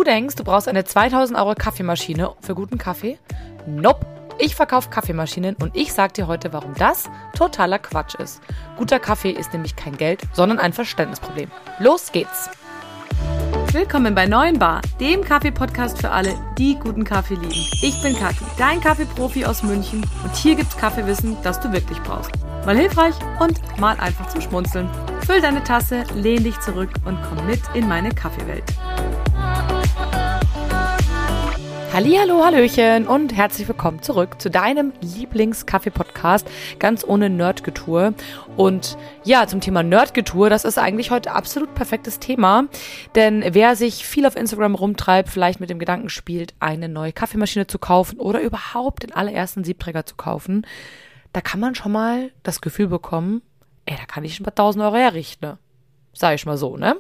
denkst, du brauchst eine 2000 € Kaffeemaschine für guten Kaffee? Nope. Ich verkaufe Kaffeemaschinen und ich sag dir heute, warum das totaler Quatsch ist. Guter Kaffee ist nämlich kein Geld, sondern ein Verständnisproblem. Los geht's! Willkommen bei Neuen Bar, dem Kaffee-Podcast für alle, die guten Kaffee lieben. Ich bin Kathi, dein Kaffeeprofi aus München und hier gibt's Kaffeewissen, das du wirklich brauchst. Mal hilfreich und mal einfach zum Schmunzeln. Füll deine Tasse, lehn dich zurück und komm mit in meine Kaffeewelt. Hallihallo, Hallöchen und herzlich willkommen zurück zu deinem Lieblings-Kaffee-Podcast, ganz ohne Nerdgetue. Und ja, zum Thema Nerdgetue, das ist eigentlich heute absolut perfektes Thema, denn wer sich viel auf Instagram rumtreibt, vielleicht mit dem Gedanken spielt, eine neue Kaffeemaschine zu kaufen oder überhaupt den allerersten Siebträger zu kaufen, da kann man schon mal das Gefühl bekommen, da kann ich schon ein paar 1000 € herrichten, ne? Sag ich mal so, ne?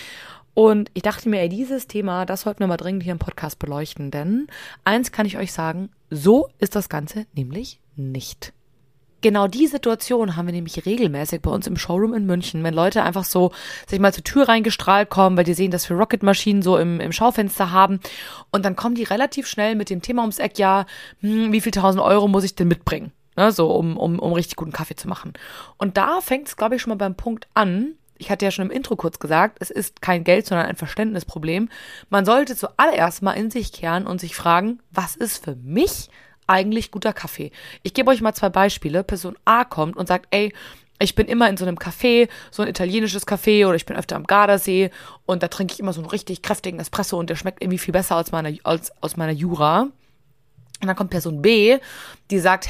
Und ich dachte mir, dieses Thema, das sollten wir mal dringend hier im Podcast beleuchten, denn eins kann ich euch sagen, so ist das Ganze nämlich nicht. Genau die Situation haben wir nämlich regelmäßig bei uns im Showroom in München, wenn Leute einfach so sich mal zur Tür reingestrahlt kommen, weil die sehen, dass wir Rocket-Maschinen so im Schaufenster haben und dann kommen die relativ schnell mit dem Thema ums Eck, ja, wie viel 1000 € muss ich denn mitbringen, ne, so um richtig guten Kaffee zu machen. Und da fängt es, glaube ich, schon mal beim Punkt an. Ich hatte ja schon im Intro kurz gesagt, es ist kein Geld, sondern ein Verständnisproblem. Man sollte zuallererst mal in sich kehren und sich fragen, was ist für mich eigentlich guter Kaffee? Ich gebe euch mal 2 Beispiele. Person A kommt und sagt, ich bin immer in so einem Café, so ein italienisches Café oder ich bin öfter am Gardasee und da trinke ich immer so einen richtig kräftigen Espresso und der schmeckt irgendwie viel besser als aus meiner Jura. Und dann kommt Person B, die sagt,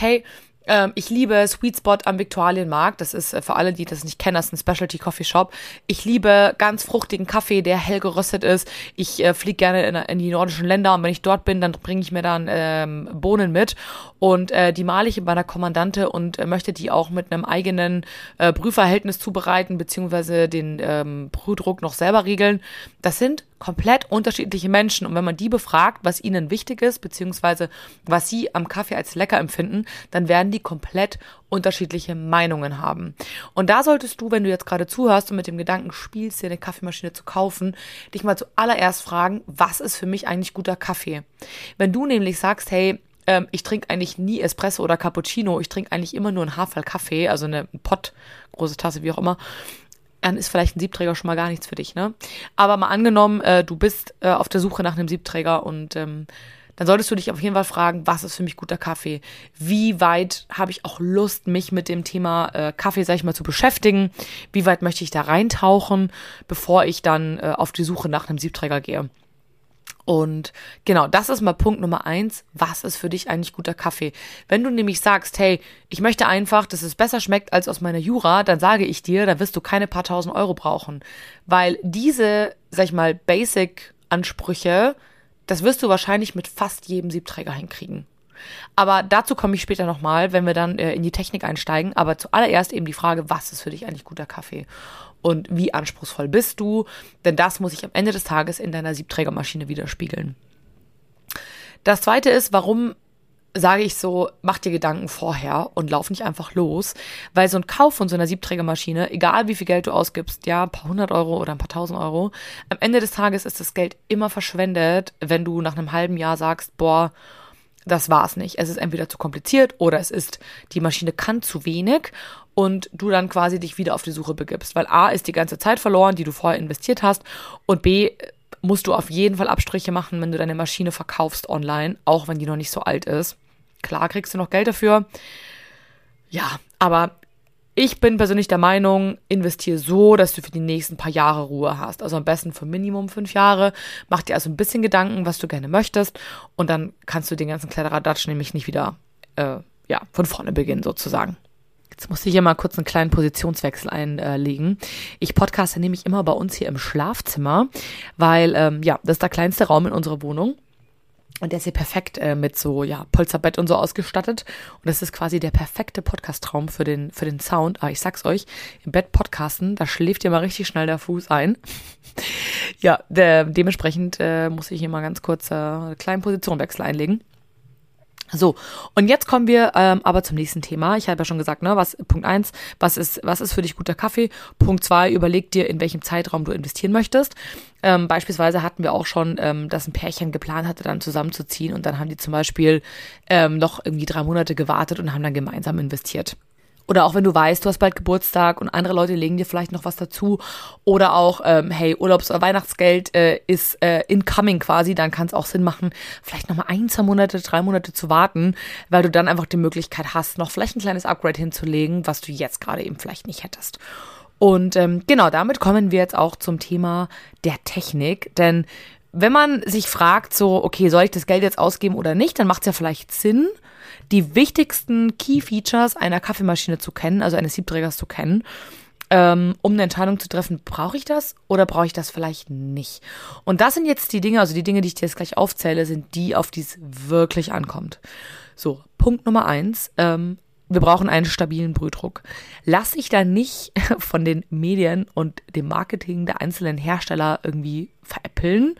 ich liebe Sweet Spot am Viktualienmarkt. Das ist für alle, die das nicht kennen, das ist ein Specialty Coffee Shop. Ich liebe ganz fruchtigen Kaffee, der hell geröstet ist. Ich fliege gerne in die nordischen Länder und wenn ich dort bin, dann bringe ich mir dann Bohnen mit und die male ich in meiner Kommandante und möchte die auch mit einem eigenen Brühverhältnis zubereiten, beziehungsweise den Brühdruck noch selber regeln. Das sind komplett unterschiedliche Menschen und wenn man die befragt, was ihnen wichtig ist, beziehungsweise was sie am Kaffee als lecker empfinden, dann werden die komplett unterschiedliche Meinungen haben. Und da solltest du, wenn du jetzt gerade zuhörst und mit dem Gedanken spielst, dir eine Kaffeemaschine zu kaufen, dich mal zuallererst fragen, was ist für mich eigentlich guter Kaffee? Wenn du nämlich sagst, ich trinke eigentlich nie Espresso oder Cappuccino, ich trinke eigentlich immer nur einen Haferl-Kaffee, also eine Pott, große Tasse, wie auch immer, dann ist vielleicht ein Siebträger schon mal gar nichts für dich, ne? Aber mal angenommen, du bist auf der Suche nach einem Siebträger und dann solltest du dich auf jeden Fall fragen, was ist für mich guter Kaffee? Wie weit habe ich auch Lust, mich mit dem Thema Kaffee, sag ich mal, zu beschäftigen? Wie weit möchte ich da reintauchen, bevor ich dann auf die Suche nach einem Siebträger gehe? Und genau, das ist mal Punkt Nummer 1. Was ist für dich eigentlich guter Kaffee? Wenn du nämlich sagst, ich möchte einfach, dass es besser schmeckt als aus meiner Jura, dann sage ich dir, da wirst du keine paar 1000 € brauchen. Weil diese, sag ich mal, Basic-Ansprüche, das wirst du wahrscheinlich mit fast jedem Siebträger hinkriegen. Aber dazu komme ich später nochmal, wenn wir dann in die Technik einsteigen. Aber zuallererst eben die Frage, was ist für dich eigentlich guter Kaffee? Und wie anspruchsvoll bist du? Denn das muss sich am Ende des Tages in deiner Siebträgermaschine widerspiegeln. Das Zweite ist, warum sage ich so, mach dir Gedanken vorher und lauf nicht einfach los, weil so ein Kauf von so einer Siebträgermaschine, egal wie viel Geld du ausgibst, ja, ein paar 100 € oder ein paar 1000 €, am Ende des Tages ist das Geld immer verschwendet, wenn du nach einem halben Jahr sagst, das war's nicht. Es ist entweder zu kompliziert oder die Maschine kann zu wenig und du dann quasi dich wieder auf die Suche begibst. Weil A ist die ganze Zeit verloren, die du vorher investiert hast und B musst du auf jeden Fall Abstriche machen, wenn du deine Maschine verkaufst online, auch wenn die noch nicht so alt ist. Klar kriegst du noch Geld dafür. Ja, aber ich bin persönlich der Meinung, investiere so, dass du für die nächsten paar Jahre Ruhe hast. Also am besten für Minimum 5 Jahre. Mach dir also ein bisschen Gedanken, was du gerne möchtest. Und dann kannst du den ganzen Kletteradatsch nämlich nicht wieder von vorne beginnen sozusagen. Jetzt muss ich hier mal kurz einen kleinen Positionswechsel einlegen. Ich podcaste nämlich immer bei uns hier im Schlafzimmer, weil das ist der kleinste Raum in unserer Wohnung. Und der ist hier perfekt mit so, Polsterbett und so ausgestattet. Und das ist quasi der perfekte Podcast-Traum für den Sound. Aber ich sag's euch, im Bett podcasten, da schläft dir mal richtig schnell der Fuß ein. Dementsprechend muss ich hier mal ganz kurz einen kleinen Positionwechsel einlegen. So, und jetzt kommen wir aber zum nächsten Thema. Ich habe ja schon gesagt, ne, Punkt 1, was ist für dich guter Kaffee? Punkt 2, überleg dir, in welchem Zeitraum du investieren möchtest. Beispielsweise hatten wir auch schon, dass ein Pärchen geplant hatte, dann zusammenzuziehen und dann haben die zum Beispiel noch irgendwie 3 Monate gewartet und haben dann gemeinsam investiert. Oder auch wenn du weißt, du hast bald Geburtstag und andere Leute legen dir vielleicht noch was dazu. Oder auch, hey, Urlaubs- oder Weihnachtsgeld ist incoming quasi, dann kann es auch Sinn machen, vielleicht nochmal 1, 2 Monate, 3 Monate zu warten, weil du dann einfach die Möglichkeit hast, noch vielleicht ein kleines Upgrade hinzulegen, was du jetzt gerade eben vielleicht nicht hättest. Und genau, damit kommen wir jetzt auch zum Thema der Technik. Denn wenn man sich fragt, so, okay, soll ich das Geld jetzt ausgeben oder nicht, dann macht es ja vielleicht Sinn, die wichtigsten Key Features einer Kaffeemaschine zu kennen, also eines Siebträgers zu kennen, um eine Entscheidung zu treffen, brauche ich das oder brauche ich das vielleicht nicht? Und das sind jetzt die Dinge, also die Dinge, die ich dir jetzt gleich aufzähle, sind die, auf die es wirklich ankommt. So, Punkt Nummer 1, wir brauchen einen stabilen Brühdruck. Lass dich da nicht von den Medien und dem Marketing der einzelnen Hersteller irgendwie veräppeln.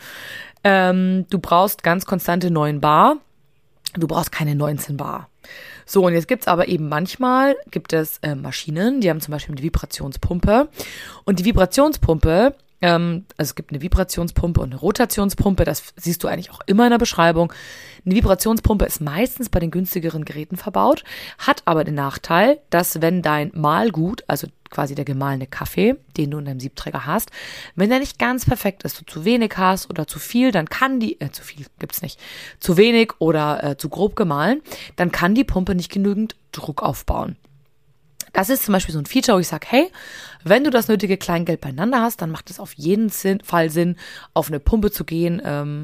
Du brauchst ganz konstante 9 Bar. Du brauchst keine 19 Bar. So, und jetzt gibt's aber eben manchmal, Maschinen, die haben zum Beispiel eine Vibrationspumpe. Und die Vibrationspumpe, also es gibt eine Vibrationspumpe und eine Rotationspumpe, das siehst du eigentlich auch immer in der Beschreibung. Eine Vibrationspumpe ist meistens bei den günstigeren Geräten verbaut, hat aber den Nachteil, dass wenn dein Mahlgut, also quasi der gemahlene Kaffee, den du in deinem Siebträger hast, wenn der nicht ganz perfekt ist, du zu wenig hast oder zu viel, dann kann zu viel gibt's nicht, zu wenig oder zu grob gemahlen, dann kann die Pumpe nicht genügend Druck aufbauen. Das ist zum Beispiel so ein Feature, wo ich sage, hey, wenn du das nötige Kleingeld beieinander hast, dann macht es auf jeden Fall Sinn, auf eine Pumpe zu gehen,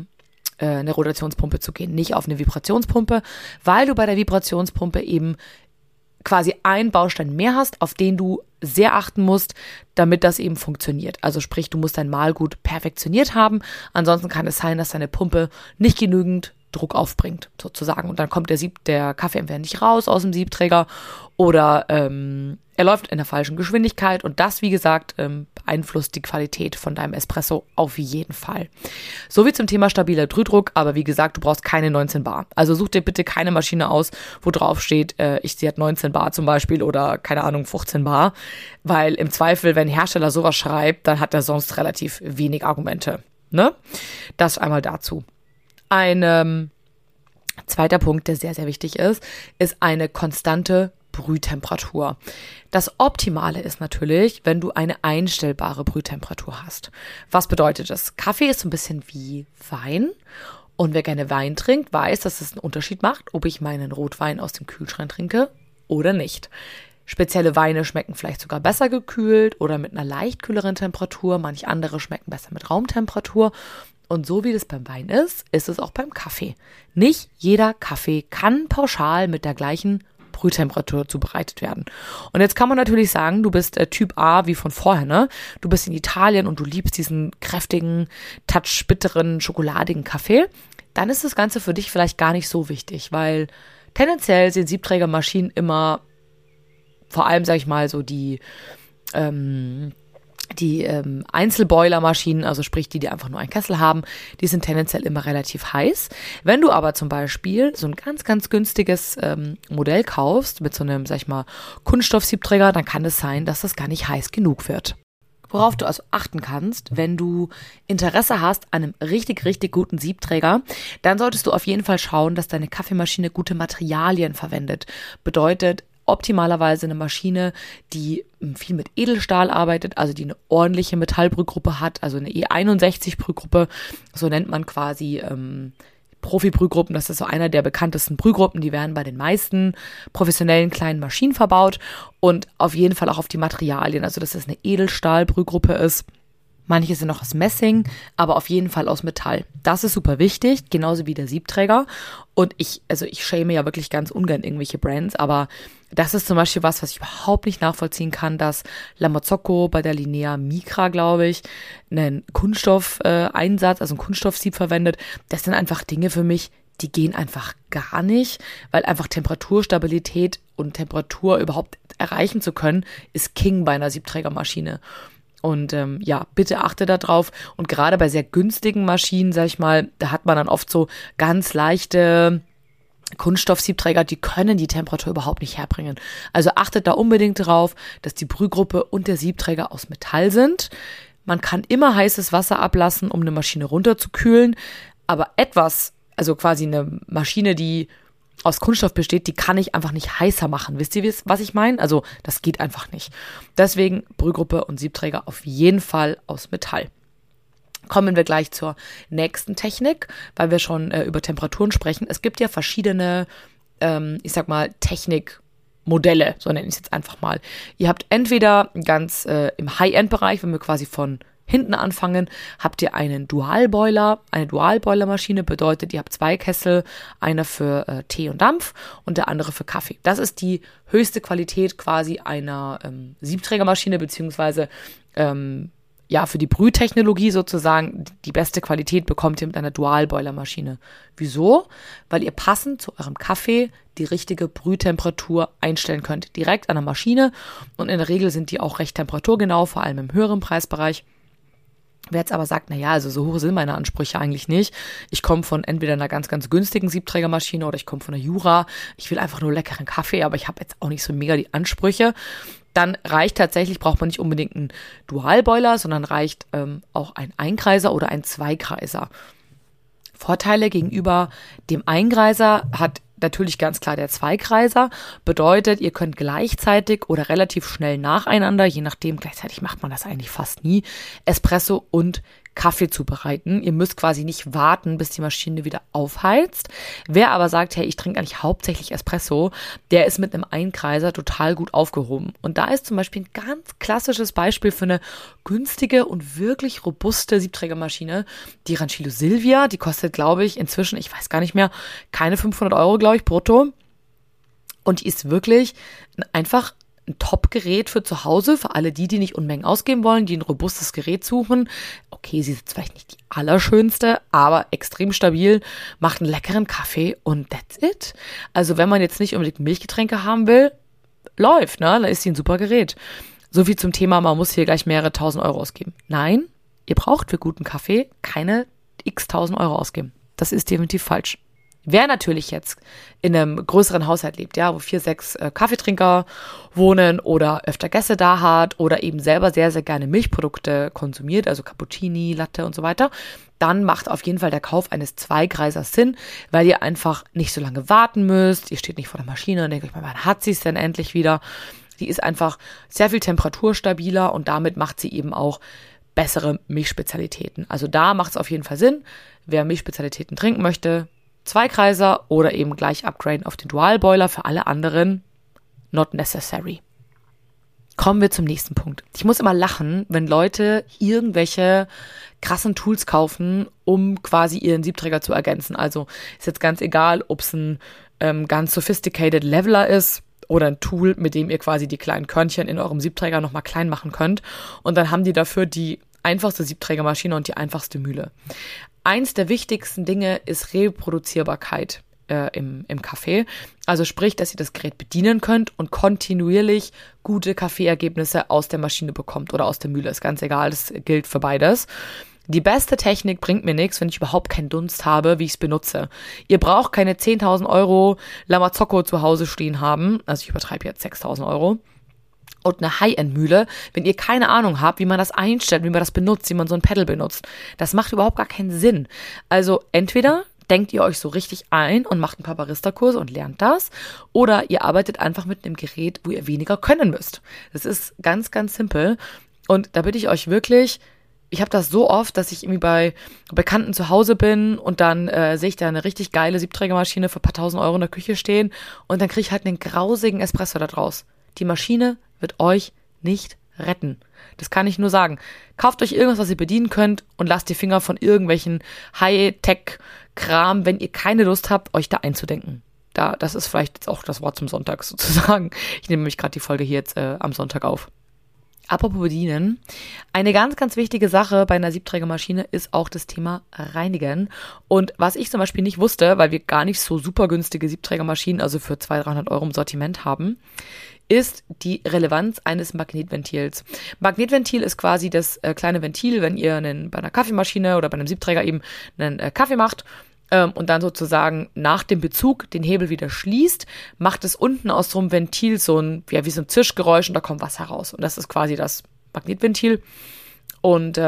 eine Rotationspumpe zu gehen, nicht auf eine Vibrationspumpe, weil du bei der Vibrationspumpe eben quasi einen Baustein mehr hast, auf den du sehr achten musst, damit das eben funktioniert. Also sprich, du musst dein Mahlgut perfektioniert haben, ansonsten kann es sein, dass deine Pumpe nicht genügend Druck aufbringt, sozusagen. Und dann kommt der Kaffee entweder nicht raus aus dem Siebträger oder er läuft in der falschen Geschwindigkeit und das, wie gesagt, beeinflusst die Qualität von deinem Espresso auf jeden Fall. So wie zum Thema stabiler Brühdruck, aber wie gesagt, du brauchst keine 19 Bar. Also such dir bitte keine Maschine aus, wo drauf steht, sie hat 19 Bar zum Beispiel oder keine Ahnung, 15 Bar, weil im Zweifel, wenn ein Hersteller sowas schreibt, dann hat er sonst relativ wenig Argumente. Ne? Das einmal dazu. Ein zweiter Punkt, der sehr, sehr wichtig ist eine konstante Brühtemperatur. Das Optimale ist natürlich, wenn du eine einstellbare Brühtemperatur hast. Was bedeutet das? Kaffee ist so ein bisschen wie Wein. Und wer gerne Wein trinkt, weiß, dass es einen Unterschied macht, ob ich meinen Rotwein aus dem Kühlschrank trinke oder nicht. Spezielle Weine schmecken vielleicht sogar besser gekühlt oder mit einer leicht kühleren Temperatur. Manche andere schmecken besser mit Raumtemperatur. Und so wie das beim Wein ist es auch beim Kaffee. Nicht jeder Kaffee kann pauschal mit der gleichen Brühtemperatur zubereitet werden. Und jetzt kann man natürlich sagen, du bist Typ A wie von vorher, ne? Du bist in Italien und du liebst diesen kräftigen, bitteren, schokoladigen Kaffee. Dann ist das Ganze für dich vielleicht gar nicht so wichtig, weil tendenziell sind Siebträgermaschinen immer, vor allem, sag ich mal, so die Einzelboilermaschinen, also sprich die einfach nur einen Kessel haben, die sind tendenziell immer relativ heiß. Wenn du aber zum Beispiel so ein ganz, ganz günstiges Modell kaufst mit so einem, sag ich mal, Kunststoff-Siebträger, dann kann es sein, dass das gar nicht heiß genug wird. Worauf du also achten kannst, wenn du Interesse hast an einem richtig, richtig guten Siebträger, dann solltest du auf jeden Fall schauen, dass deine Kaffeemaschine gute Materialien verwendet. Bedeutet, optimalerweise eine Maschine, die viel mit Edelstahl arbeitet, also die eine ordentliche Metallbrühgruppe hat, also eine E61-Brühgruppe, so nennt man quasi Profi-Brühgruppen, das ist so einer der bekanntesten Brühgruppen, die werden bei den meisten professionellen kleinen Maschinen verbaut und auf jeden Fall auch auf die Materialien, also dass es eine Edelstahl-Brühgruppe ist. Manche sind noch aus Messing, aber auf jeden Fall aus Metall. Das ist super wichtig, genauso wie der Siebträger. Und ich schäme ja wirklich ganz ungern irgendwelche Brands, aber das ist zum Beispiel was ich überhaupt nicht nachvollziehen kann, dass La Marzocco bei der Linea Micra, glaube ich, einen Kunststoff-Einsatz, also ein Kunststoffsieb verwendet. Das sind einfach Dinge für mich, die gehen einfach gar nicht, weil einfach Temperaturstabilität und Temperatur überhaupt erreichen zu können, ist King bei einer Siebträgermaschine. Und bitte achte da drauf. Und gerade bei sehr günstigen Maschinen, sag ich mal, da hat man dann oft so ganz leichte Kunststoff-Siebträger, die können die Temperatur überhaupt nicht herbringen. Also achtet da unbedingt drauf, dass die Brühgruppe und der Siebträger aus Metall sind. Man kann immer heißes Wasser ablassen, um eine Maschine runterzukühlen, aber also quasi eine Maschine, die aus Kunststoff besteht, die kann ich einfach nicht heißer machen. Wisst ihr, was ich meine? Also das geht einfach nicht. Deswegen Brühgruppe und Siebträger auf jeden Fall aus Metall. Kommen wir gleich zur nächsten Technik, weil wir schon über Temperaturen sprechen. Es gibt ja verschiedene, Technikmodelle, so nenne ich es jetzt einfach mal. Ihr habt entweder ganz im High-End-Bereich, wenn wir quasi von hinten anfangen, habt ihr einen Dualboiler. Eine Dualboilermaschine bedeutet, ihr habt 2 Kessel, einer für Tee und Dampf und der andere für Kaffee. Das ist die höchste Qualität quasi einer Siebträgermaschine, beziehungsweise für die Brühtechnologie sozusagen die beste Qualität bekommt ihr mit einer Dualboilermaschine. Wieso? Weil ihr passend zu eurem Kaffee die richtige Brühtemperatur einstellen könnt. Direkt an der Maschine und in der Regel sind die auch recht temperaturgenau, vor allem im höheren Preisbereich. Wer jetzt aber sagt, also so hoch sind meine Ansprüche eigentlich nicht. Ich komme von entweder einer ganz, ganz günstigen Siebträgermaschine oder ich komme von der Jura. Ich will einfach nur leckeren Kaffee, aber ich habe jetzt auch nicht so mega die Ansprüche. Dann braucht man nicht unbedingt einen Dualboiler, sondern reicht auch ein Einkreiser oder ein Zweikreiser. Vorteile gegenüber dem Einkreiser hat natürlich ganz klar der Zweikreiser. Bedeutet, ihr könnt gleichzeitig oder relativ schnell nacheinander, je nachdem, gleichzeitig macht man das eigentlich fast nie, Espresso und Kaffee zubereiten. Ihr müsst quasi nicht warten, bis die Maschine wieder aufheizt. Wer aber sagt, hey, ich trinke eigentlich hauptsächlich Espresso, der ist mit einem Einkreiser total gut aufgehoben. Und da ist zum Beispiel ein ganz klassisches Beispiel für eine günstige und wirklich robuste Siebträgermaschine, die Rancilio Silvia. Die kostet, glaube ich, inzwischen, ich weiß gar nicht mehr, keine 500 Euro, glaube ich, brutto. Und die ist wirklich einfach ein Top-Gerät für zu Hause, für alle die nicht Unmengen ausgeben wollen, die ein robustes Gerät suchen. Okay, sie ist vielleicht nicht die allerschönste, aber extrem stabil, macht einen leckeren Kaffee und that's it. Also wenn man jetzt nicht unbedingt Milchgetränke haben will, läuft, ne? Dann ist sie ein super Gerät. So viel zum Thema, man muss hier gleich mehrere tausend Euro ausgeben. Nein, ihr braucht für guten Kaffee keine x tausend Euro ausgeben. Das ist definitiv falsch. Wer natürlich jetzt in einem größeren Haushalt lebt, ja, wo 4, 6 Kaffeetrinker wohnen oder öfter Gäste da hat oder eben selber sehr, sehr gerne Milchprodukte konsumiert, also Cappuccini, Latte und so weiter, dann macht auf jeden Fall der Kauf eines Zweikreisers Sinn, weil ihr einfach nicht so lange warten müsst. Ihr steht nicht vor der Maschine und denkt euch mal, wann hat sie es denn endlich wieder? Die ist einfach sehr viel temperaturstabiler und damit macht sie eben auch bessere Milchspezialitäten. Also da macht es auf jeden Fall Sinn. Wer Milchspezialitäten trinken möchte, Zweikreiser oder eben gleich upgraden auf den Dualboiler. Für alle anderen not necessary. Kommen wir zum nächsten Punkt. Ich muss immer lachen, wenn Leute irgendwelche krassen Tools kaufen, um quasi ihren Siebträger zu ergänzen. Also ist jetzt ganz egal, ob es ein ganz sophisticated Leveler ist oder ein Tool, mit dem ihr quasi die kleinen Körnchen in eurem Siebträger nochmal klein machen könnt. Und dann haben die dafür die einfachste Siebträgermaschine und die einfachste Mühle. Eins der wichtigsten Dinge ist Reproduzierbarkeit im Kaffee. Also sprich, dass ihr das Gerät bedienen könnt und kontinuierlich gute Kaffeeergebnisse aus der Maschine bekommt oder aus der Mühle. Ist ganz egal, das gilt für beides. Die beste Technik bringt mir nichts, wenn ich überhaupt keinen Dunst habe, wie ich es benutze. Ihr braucht keine 10.000 Euro Lamazocco zu Hause stehen haben. Also ich übertreibe jetzt 6.000 Euro. Und eine High-End-Mühle, wenn ihr keine Ahnung habt, wie man das einstellt, wie man das benutzt, wie man so ein Pedal benutzt. Das macht überhaupt gar keinen Sinn. Also entweder denkt ihr euch so richtig ein und macht ein paar Barista-Kurse und lernt das, oder ihr arbeitet einfach mit einem Gerät, wo ihr weniger können müsst. Das ist ganz, ganz simpel. Und da bitte ich euch wirklich, ich habe das so oft, dass ich irgendwie bei Bekannten zu Hause bin und dann sehe ich da eine richtig geile Siebträgermaschine für ein paar tausend Euro in der Küche stehen und dann kriege ich halt einen grausigen Espresso da draus. Die Maschine wird euch nicht retten. Das kann ich nur sagen. Kauft euch irgendwas, was ihr bedienen könnt und lasst die Finger von irgendwelchen High-Tech-Kram, wenn ihr keine Lust habt, euch da einzudenken. Das ist vielleicht jetzt auch das Wort zum Sonntag sozusagen. Ich nehme nämlich gerade die Folge hier jetzt am Sonntag auf. Apropos bedienen, eine ganz, ganz wichtige Sache bei einer Siebträgermaschine ist auch das Thema Reinigen. Und was ich zum Beispiel nicht wusste, weil wir gar nicht so super günstige Siebträgermaschinen, also für 200-300 Euro im Sortiment haben, ist die Relevanz eines Magnetventils. Magnetventil ist quasi das kleine Ventil, wenn ihr bei einer Kaffeemaschine oder bei einem Siebträger eben einen Kaffee macht, und dann sozusagen nach dem Bezug den Hebel wieder schließt, macht es unten aus so einem Ventil wie so ein Zischgeräusch und da kommt Wasser raus. Und das ist quasi das Magnetventil. Und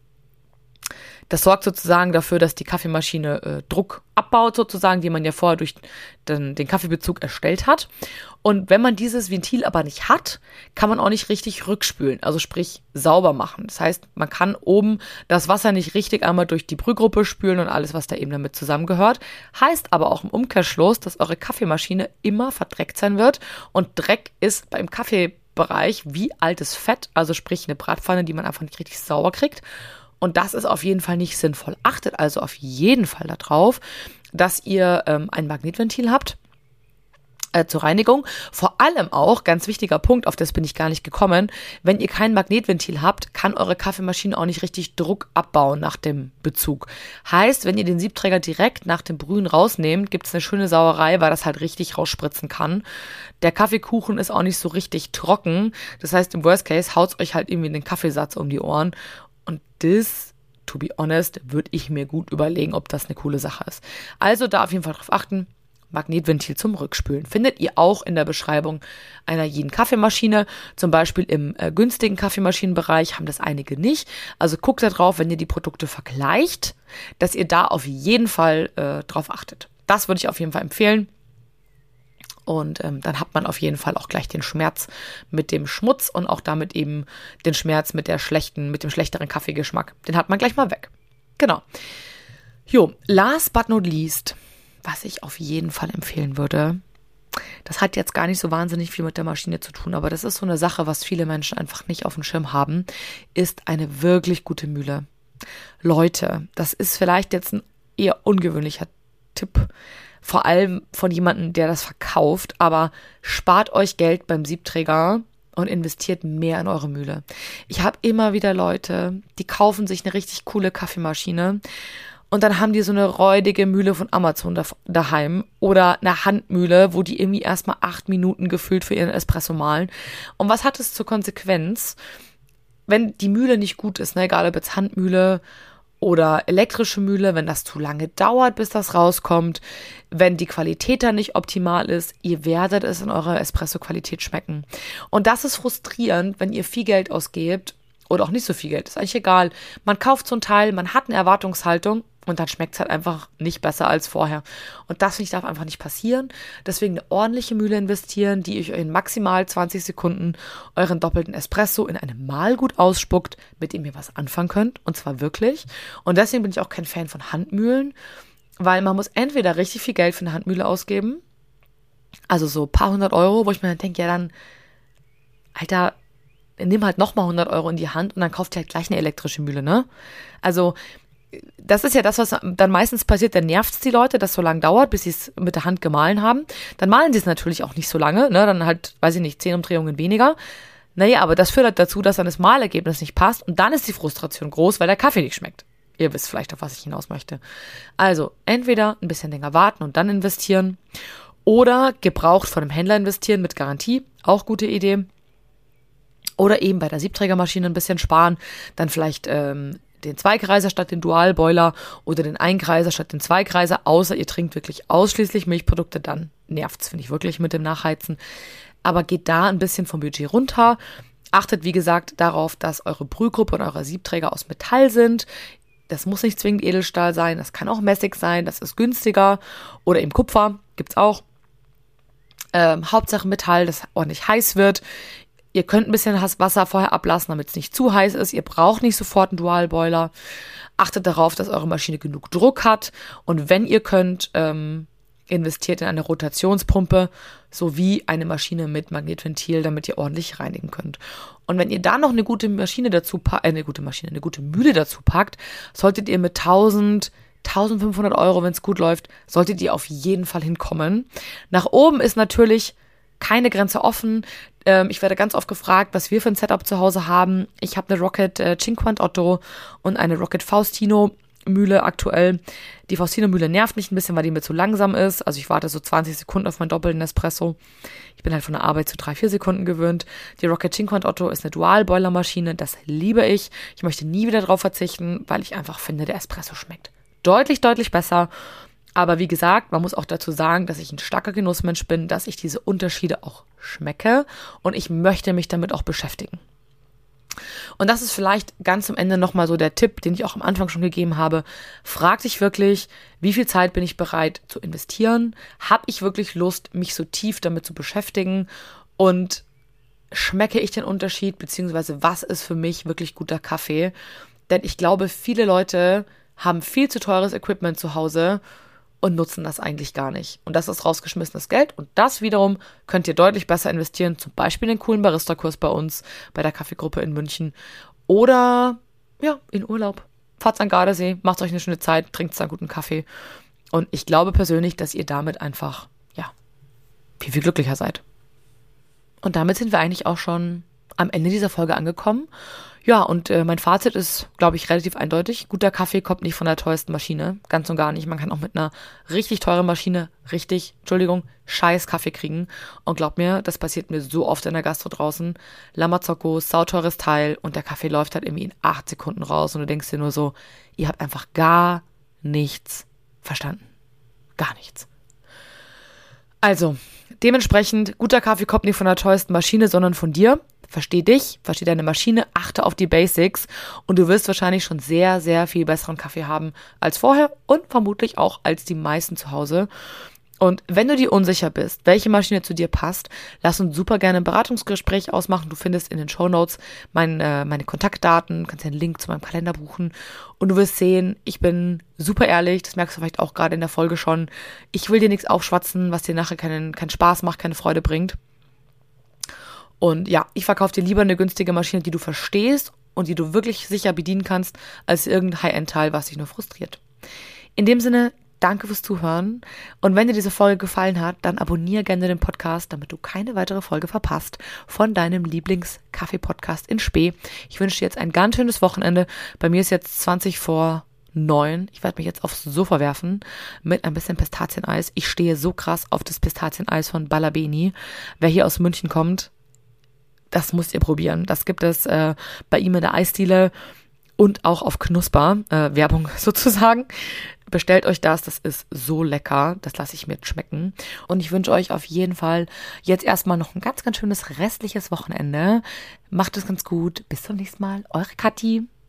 das sorgt sozusagen dafür, dass die Kaffeemaschine Druck abbaut sozusagen, den man ja vorher durch den Kaffeebezug erstellt hat. Und wenn man dieses Ventil aber nicht hat, kann man auch nicht richtig rückspülen, also sprich sauber machen. Das heißt, man kann oben das Wasser nicht richtig einmal durch die Brühgruppe spülen und alles, was da eben damit zusammengehört. Heißt aber auch im Umkehrschluss, dass eure Kaffeemaschine immer verdreckt sein wird. Und Dreck ist beim Kaffeebereich wie altes Fett, also sprich eine Bratpfanne, die man einfach nicht richtig sauber kriegt. Und das ist auf jeden Fall nicht sinnvoll. Achtet also auf jeden Fall darauf, dass ihr ein Magnetventil habt zur Reinigung. Vor allem auch, ganz wichtiger Punkt, auf das bin ich gar nicht gekommen, wenn ihr kein Magnetventil habt, kann eure Kaffeemaschine auch nicht richtig Druck abbauen nach dem Bezug. Heißt, wenn ihr den Siebträger direkt nach dem Brühen rausnehmt, gibt es eine schöne Sauerei, weil das halt richtig rausspritzen kann. Der Kaffeekuchen ist auch nicht so richtig trocken. Das heißt, im Worst Case haut's euch halt irgendwie den Kaffeesatz um die Ohren. Und das, to be honest, würde ich mir gut überlegen, ob das eine coole Sache ist. Also da auf jeden Fall drauf achten. Magnetventil zum Rückspülen. Findet ihr auch in der Beschreibung einer jeden Kaffeemaschine. Zum Beispiel im günstigen Kaffeemaschinenbereich haben das einige nicht. Also guckt da drauf, wenn ihr die Produkte vergleicht, dass ihr da auf jeden Fall drauf achtet. Das würde ich auf jeden Fall empfehlen. Und dann hat man auf jeden Fall auch gleich den Schmerz mit dem Schmutz und auch damit eben den Schmerz mit dem schlechteren Kaffeegeschmack. Den hat man gleich mal weg. Genau. Jo, last but not least, was ich auf jeden Fall empfehlen würde, das hat jetzt gar nicht so wahnsinnig viel mit der Maschine zu tun, aber das ist so eine Sache, was viele Menschen einfach nicht auf dem Schirm haben, ist eine wirklich gute Mühle. Leute, das ist vielleicht jetzt ein eher ungewöhnlicher Tipp, vor allem von jemandem, der das verkauft, aber spart euch Geld beim Siebträger und investiert mehr in eure Mühle. Ich habe immer wieder Leute, die kaufen sich eine richtig coole Kaffeemaschine und dann haben die so eine räudige Mühle von Amazon daheim oder eine Handmühle, wo die irgendwie erstmal 8 Minuten gefühlt für ihren Espresso mahlen. Und was hat es zur Konsequenz, wenn die Mühle nicht gut ist, ne? Egal ob jetzt Handmühle oder elektrische Mühle, wenn das zu lange dauert, bis das rauskommt, wenn die Qualität dann nicht optimal ist, ihr werdet es in eurer Espresso-Qualität schmecken. Und das ist frustrierend, wenn ihr viel Geld ausgebt oder auch nicht so viel Geld, ist eigentlich egal. Man kauft so ein Teil, man hat eine Erwartungshaltung und dann schmeckt es halt einfach nicht besser als vorher. Und das, finde ich, darf einfach nicht passieren. Deswegen eine ordentliche Mühle investieren, die euch in maximal 20 Sekunden euren doppelten Espresso in einem Mahlgut ausspuckt, mit dem ihr was anfangen könnt. Und zwar wirklich. Und deswegen bin ich auch kein Fan von Handmühlen, weil man muss entweder richtig viel Geld für eine Handmühle ausgeben, also so ein paar 100 Euro, wo ich mir dann denke, ja dann, Alter, nimm halt nochmal 100 Euro in die Hand und dann kauft ihr halt gleich eine elektrische Mühle, ne? Also das ist ja das, was dann meistens passiert, dann nervt es die Leute, dass es so lange dauert, bis sie es mit der Hand gemahlen haben. Dann mahlen sie es natürlich auch nicht so lange, ne? Dann halt, weiß ich nicht, 10 Umdrehungen weniger. Naja, aber das führt halt dazu, dass dann das Mahlergebnis nicht passt und dann ist die Frustration groß, weil der Kaffee nicht schmeckt. Ihr wisst vielleicht, auf was ich hinaus möchte. Also, entweder ein bisschen länger warten und dann investieren oder gebraucht von einem Händler investieren mit Garantie, auch gute Idee. Oder eben bei der Siebträgermaschine ein bisschen sparen, dann vielleicht den Zweikreiser statt den Dualboiler oder den Einkreiser statt den Zweikreiser, außer ihr trinkt wirklich ausschließlich Milchprodukte, dann nervt's, finde ich wirklich mit dem Nachheizen. Aber geht da ein bisschen vom Budget runter. Achtet, wie gesagt, darauf, dass eure Brühgruppe und eure Siebträger aus Metall sind. Das muss nicht zwingend Edelstahl sein, das kann auch Messing sein, das ist günstiger. Oder eben Kupfer, gibt's auch. Hauptsache Metall, das ordentlich heiß wird. Ihr könnt ein bisschen Wasser vorher ablassen, damit es nicht zu heiß ist. Ihr braucht nicht sofort einen Dualboiler. Achtet darauf, dass eure Maschine genug Druck hat. Und wenn ihr könnt, investiert in eine Rotationspumpe sowie eine Maschine mit Magnetventil, damit ihr ordentlich reinigen könnt. Und wenn ihr da noch eine gute Mühle dazu packt, solltet ihr mit 1.500 Euro, wenn es gut läuft, solltet ihr auf jeden Fall hinkommen. Nach oben ist natürlich keine Grenze offen. Ich werde ganz oft gefragt, was wir für ein Setup zu Hause haben. Ich habe eine Rocket Cinquantotto und eine Rocket Faustino Mühle aktuell. Die Faustino Mühle nervt mich ein bisschen, weil die mir zu langsam ist. Also ich warte so 20 Sekunden auf meinen doppelten Espresso. Ich bin halt von der Arbeit zu 3-4 Sekunden gewöhnt. Die Rocket Cinquantotto ist eine Dual-Boiler-Maschine. Das liebe ich. Ich möchte nie wieder drauf verzichten, weil ich einfach finde, der Espresso schmeckt deutlich, deutlich besser. Aber wie gesagt, man muss auch dazu sagen, dass ich ein starker Genussmensch bin, dass ich diese Unterschiede auch schmecke und ich möchte mich damit auch beschäftigen. Und das ist vielleicht ganz am Ende nochmal so der Tipp, den ich auch am Anfang schon gegeben habe. Frag dich wirklich, wie viel Zeit bin ich bereit zu investieren? Habe ich wirklich Lust, mich so tief damit zu beschäftigen? Und schmecke ich den Unterschied, beziehungsweise was ist für mich wirklich guter Kaffee? Denn ich glaube, viele Leute haben viel zu teures Equipment zu Hause und nutzen das eigentlich gar nicht. Und das ist rausgeschmissenes Geld und das wiederum könnt ihr deutlich besser investieren, zum Beispiel in den coolen Barista-Kurs bei uns, bei der Kaffeegruppe in München oder ja, in Urlaub. Fahrt's an den Gardasee, macht euch eine schöne Zeit, trinkt einen guten Kaffee und ich glaube persönlich, dass ihr damit einfach, ja, viel, viel glücklicher seid. Und damit sind wir eigentlich auch schon am Ende dieser Folge angekommen. Ja, und mein Fazit ist, glaube ich, relativ eindeutig. Guter Kaffee kommt nicht von der teuersten Maschine. Ganz und gar nicht. Man kann auch mit einer richtig teuren Maschine scheiß Kaffee kriegen. Und glaub mir, das passiert mir so oft in der Gastro draußen. Lamazocco, sauteures Teil und der Kaffee läuft halt irgendwie in 8 Sekunden raus. Und du denkst dir nur so, ihr habt einfach gar nichts verstanden. Gar nichts. Also, dementsprechend, guter Kaffee kommt nicht von der teuersten Maschine, sondern von dir. Versteh dich, versteh deine Maschine, achte auf die Basics und du wirst wahrscheinlich schon sehr, sehr viel besseren Kaffee haben als vorher und vermutlich auch als die meisten zu Hause. Und wenn du dir unsicher bist, welche Maschine zu dir passt, lass uns super gerne ein Beratungsgespräch ausmachen. Du findest in den Shownotes meine Kontaktdaten, kannst einen Link zu meinem Kalender buchen und du wirst sehen, ich bin super ehrlich, das merkst du vielleicht auch gerade in der Folge schon. Ich will dir nichts aufschwatzen, was dir nachher keinen Spaß macht, keine Freude bringt. Und ja, ich verkaufe dir lieber eine günstige Maschine, die du verstehst und die du wirklich sicher bedienen kannst, als irgendein High-End-Teil, was dich nur frustriert. In dem Sinne, danke fürs Zuhören. Und wenn dir diese Folge gefallen hat, dann abonniere gerne den Podcast, damit du keine weitere Folge verpasst von deinem Lieblings-Kaffee-Podcast in Spee. Ich wünsche dir jetzt ein ganz schönes Wochenende. Bei mir ist jetzt 20:09. Ich werde mich jetzt aufs Sofa werfen mit ein bisschen Pistazieneis. Ich stehe so krass auf das Pistazieneis von Balabeni. Wer hier aus München kommt, das müsst ihr probieren. Das gibt es bei ihm in der Eisdiele und auch auf Knusper, Werbung sozusagen. Bestellt euch das ist so lecker. Das lasse ich mir jetzt schmecken. Und ich wünsche euch auf jeden Fall jetzt erstmal noch ein ganz, ganz schönes restliches Wochenende. Macht es ganz gut. Bis zum nächsten Mal. Eure Kathi.